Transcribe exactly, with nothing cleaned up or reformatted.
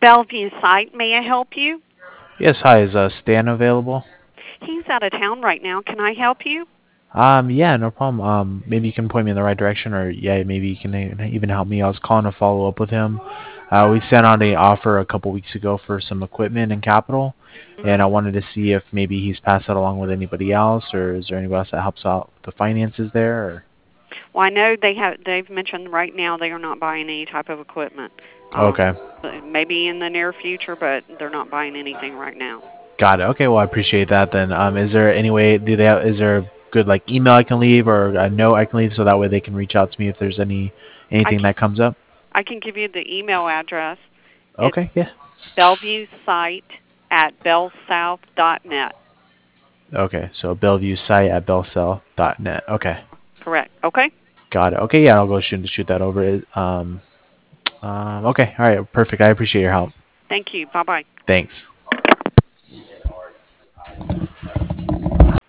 Bellevue site. May I help you? Yes, hi. Is uh, Stan available? He's out of town right now. Can I help you? Um, yeah, no problem. Um, maybe you can point me in the right direction, or yeah, maybe you can e- even help me. I was calling to follow up with him. Uh, we sent out a offer a couple weeks ago for some equipment and capital, and I Hmm. wanted to see if maybe he's passed that along with anybody else, or is there anybody else that helps out with the finances there? Or... Well, I know they have. They've mentioned right now they are not buying any type of equipment. Um, Okay, maybe in the near future, but they're not buying anything right now. got it. Okay, well I appreciate that. Then, um, is there any way? Do they? Have, is there a good like email I can leave or a note I can leave so that way they can reach out to me if there's any I anything can that comes up? I can give you the email address. It's Okay, yeah. Bellevue site at bellsouth dot net. Okay, so Bellevue site at bellcell dot net. Okay, Correct. Okay. got it. Okay, yeah, I'll go shoot shoot that over. Um, um, okay, all right, perfect. I appreciate your help. Thank you. Bye bye. Thanks.